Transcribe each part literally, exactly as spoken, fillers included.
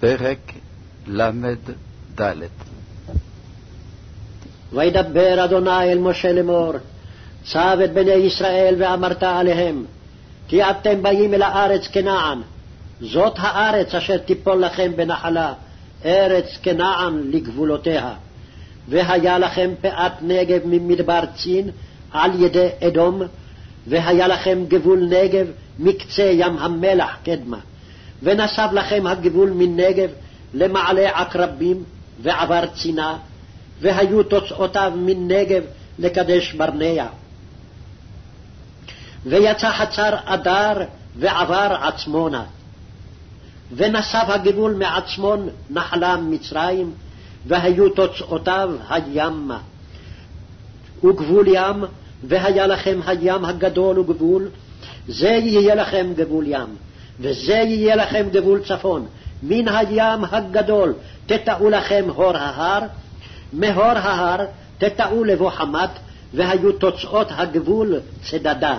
פרק למ"ד. וידבר אדוני אל משה לאמור, צב את בני ישראל ואמרת עליהם, כי אתם באים אל הארץ כנען, זאת הארץ אשר תיפול לכם בנחלה, ארץ כנען לגבולותיה. והיה לכם פאת נגב ממדבר צין על ידי אדום, והיה לכם גבול נגב מקצה ים המלח קדמה, ונסב לכם הגבול מנגב למעלה עקרבים ועבר צינה, והיו תוצאותיו מנגב לקדש ברנע. ויצא חצר אדר ועבר עצמונה, ונסב הגבול מעצמון נחלם מצרים, והיו תוצאותיו הימה. וגבול ים, והיה לכם הים הגדול וגבול, זה יהיה לכם גבול ים, וזה יהיה לכם גבול צפון. מן הים הגדול תטעו לכם הור ההר, מהור ההר תטעו לבוא חמת, והיו תוצאות הגבול צדדה.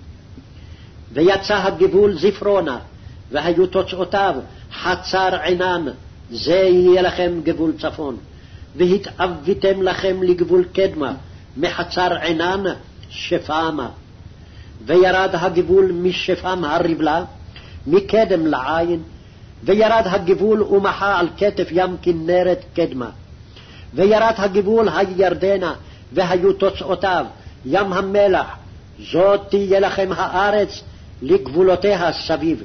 ויצא הגבול זפרונה, והיו תוצאותיו חצר עינן, זה יהיה לכם גבול צפון. והתאוויתם לכם לגבול קדמה, מחצר עינן שפמה. וירד הגבול משפם הרבלה, מקדם לעין, וירד הגבול ומחה על כתף ים כנרת קדמה. וירד הגבול הירדנה, והיו תוצאותיו ים המלח, זאת תהיה לכם הארץ לגבולותיה סביב.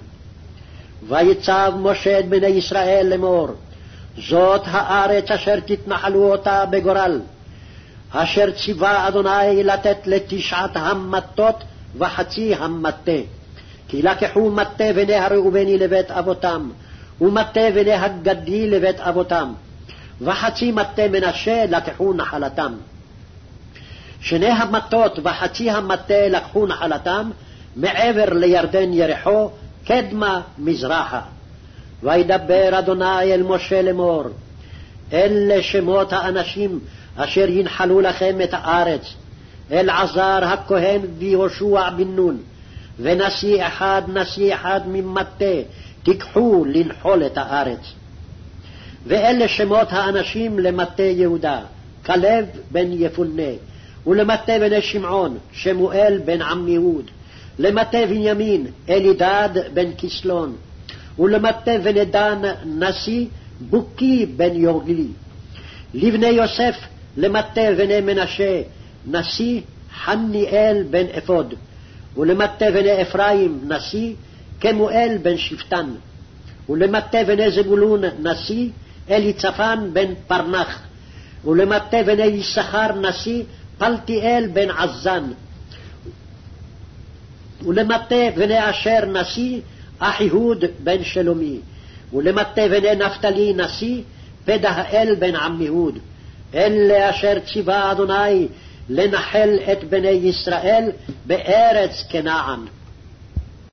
ויצב משה את בני ישראל לאמור, זאת הארץ אשר תתנחלו אותה בגורל, אשר ציווה אדוני לתת לתשעת המטות וחצי המטה. כי לקחו מטה בני הראובני לבית אבותם, ומטה בני הגדי לבית אבותם, וחצי מטה מנשה לקחו נחלתם. שני המטות וחצי המטה לקחו נחלתם מעבר לירדן ירחו, קדמה מזרחה. וידבר אדוני אל משה לאמור, אלה שמות האנשים אשר ינחלו לכם את הארץ, אלעזר הכהן ויהושע בן נון, ונשיא אחד נשיא אחד ממטה תיקחו לנחול את הארץ. ואלה שמות האנשים למטה יהודה, כלב בן יפונה, ולמטה בני שמעון, שמואל בן עמיהוד, למטה בנימין, אלידד בן כסלון, ולמטה בני דן נשיא, בוקי בן יוגלי. לבני יוסף, למטה בני מנשה, נשיא, חניאל בן אפוד, ולמטה בני אפרים נשיא, כמואל בן שפטן, ולמטה בני זבולון נשיא, אליצפן בן פרנח, ולמטה בני יששכר נשיא, פלטיאל בן עזן, ולמטה בני אשר נשיא, אחיהוד בן שלומי, ולמטה בני נפתלי נשיא, פדהאל בן עמיהוד. אלה אשר ציווה אדוני לנחל את בני ישראל בארץ כנען.